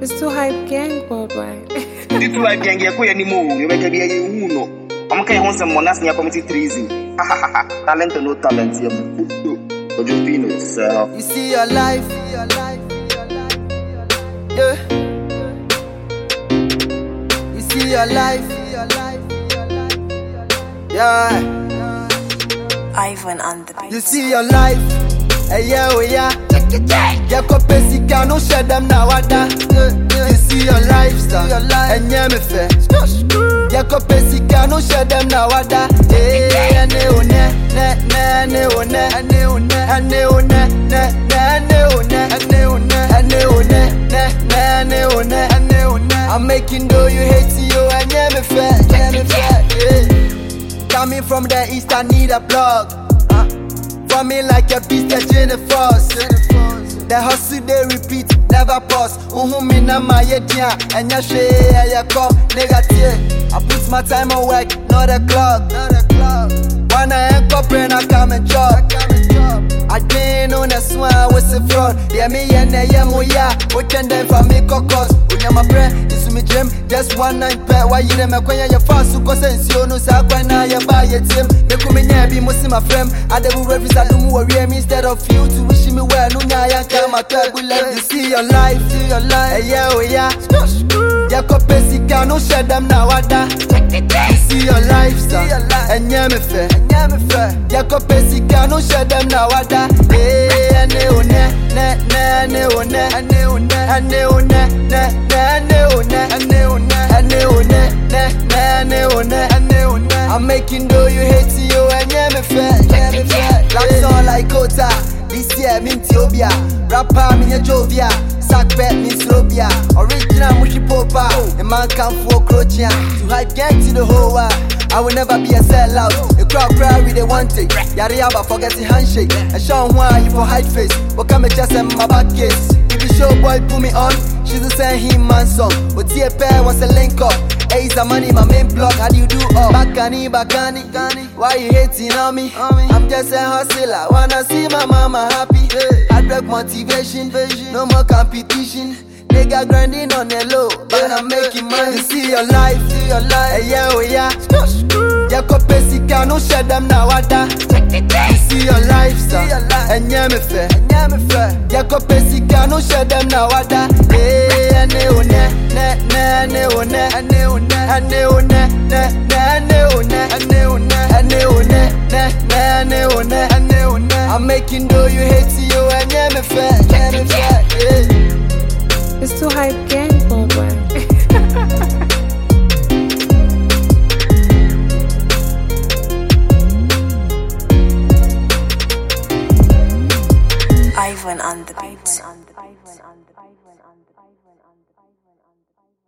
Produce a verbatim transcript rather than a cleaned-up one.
It's too hype gang worldwide. It's too hype gang, you're going anymore. You better be a uno. I'm going to some monas near committee treason. Ha ha ha. Talent or no talent, you're so. You see your life, yeah. You see your life, yeah. Ivan on the beat. You see your life, hey yeah, oh yeah. Yeah, copy no share them now, ada. You see your lifestyle, and yeah, me fair. Yeah, copy no share them now, ada. Hey, and ne one, ne ne ne one, and ne one, and ne one, ne ne ne one, and ne one, and ne one, ne ne ne one, and ne one. I'm making though you hate you, and yeah, me fair, yeah, me fair. Coming from the east, I need a plug. For me like a beast that Jennifer's. The hustle they repeat, never pause. Uhu me na my yedia, and ya share ya come negative. I put my time on work, not a clock. When I ain't coping, I come and job. I didn't know the swan was a fraud. Yeah, me and the yamoya, what can them for me cocos? Unya my bread, this me gym, just one night pet. Why you them a queen your fast to consent? You know, Sakwana, you buy a team. They come in here, be most my friend. I do reviews, I do more me instead of you to wish me well. Unya, I come, I tell you, let you see your life, see your life. Yeah, oh yeah. Yeah, copy, no share them now, ada. See your lifestyle, and yeah, me fair, and yeah, me fair. Yeah, copy, no share them now, ada. Hey, and ne one, ne ne ne one, and ne one, and ne one, ne ne ne one, and ne one, and ne one, ne ne ne one, and ne one. I'm making though you hate you, and yeah, me fair, yeah, me fair. Like song like Kota, this year me Ethiopia, rapper me Jovia. Sack bet me Slobia, original mushy popa. A man come for Croatia to hype gang to the whole world. I will never be a sellout. A crowd cry with a one take. Yariaba forgetting handshake. And show why you for hide face. But come and just in my back case. If you show boy put me on, she's a send him man song. But T A pair wants a link up. Hey, some money, my main block. How do you do all? Bakani, bakani, why you hating on me? I'm just a hustler. Wanna see my mama happy. I break motivation, no more competition. Nigga grinding on the low, but I'm making money. See your life, see your life. Hey, yeah, oh yeah. Yeah, copy, no share them now, ada. See your lifestyle, and yeah, me fair, and yeah, me fair. Yeah, copy, no share them now, ada. Hey, and ne one, ne ne ne one, and ne one, and ne one, ne ne ne one, and ne one, and ne one, ne ne ne one, and ne one. I'm making though you hate you, and yeah, me fair, yeah, me fair. It's too hype gang worldwide. Ivan on the beat.